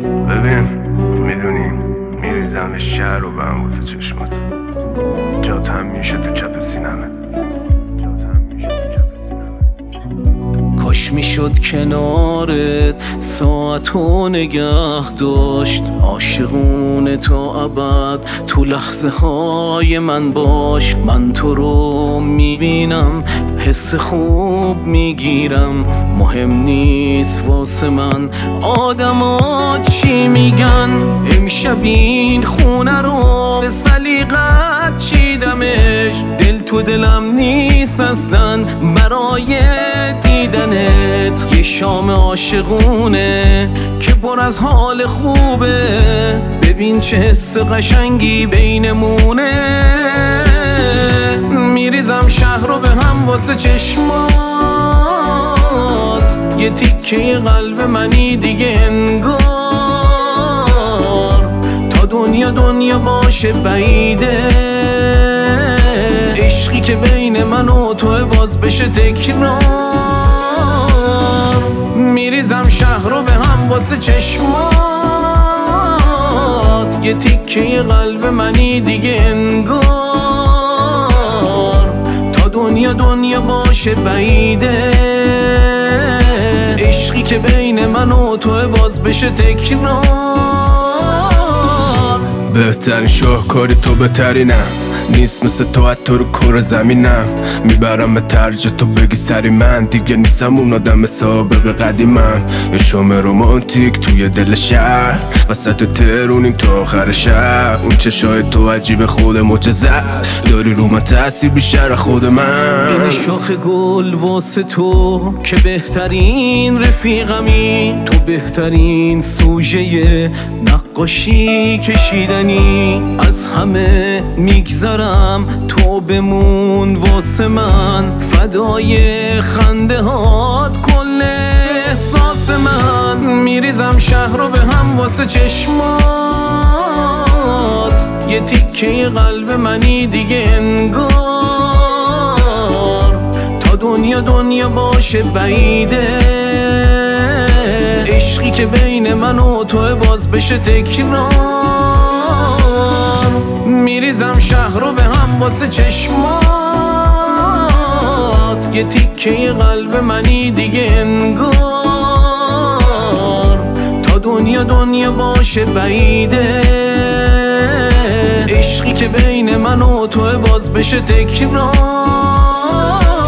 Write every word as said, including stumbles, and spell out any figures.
ببین میدونی میریزم شهر رو به هم واسه چشمات، جات هم میشه تو چپ سینمه، جات هم میشه تو چپ سینمه. کاش میشد کنارت ساعتو نگه داشت، عاشقونه تا ابد تو لحظه های من باش. من تو رو میبینم حس خوب میگیرم، مهم نیست واسه من آدما چی میگن. امشب این خونه رو به سلیقت چیدمش، دل تو دلم نیست اصلا برای دیدنت. یه شام عاشقونه که پر از حال خوبه، ببین چه حس قشنگی بینمونه. میریزم شهر رو به هم واسه چشمات، یه تیکه قلب منی دیگه انگار. تا دنیا دنیا باشه بعیده، عشقی که بین من و تو باز بشه تکرار. میریزم شهر رو به هم واسه چشمات، یه تیکه قلب منی دیگه انگار. تا دنیا دنیا باشه بعیده، عشقی که بین من و تو باز بشه تکرار. بهترین شاهکاری تو بهترینم، نیست مثل تو حتی رو کره زمینم. میبرم به ترج تو بگی سری من، دیگه نیستم اون آدم سابق قدیمم. یه شام رومانتیک توی دل شهر، وسط ترونیم تا آخر شهر. اون چشای تو عجیب خود معجزه است، داری رو من تاثیر بیشتر خود من. این شاخ گل واسه تو که بهترین رفیقمی، تو بهترین سوژه نقاشی کشیدنی. از همه میگذرم تو بمون واسه من، فدای خنده هات کل احساس من. میریزم شهر رو به هم واسه چشمات، یه تیکه قلب منی دیگه انگار. تا دنیا دنیا باشه بعیده، عشقی که بین من و تو باز بشه تکرار. میریزم شهر رو به هم واسه چشمات، یه تیکه قلب منی دیگه انگار. تا دنیا دنیا باشه بعیده، عشقی که بین من و تو باز بشه تکرار.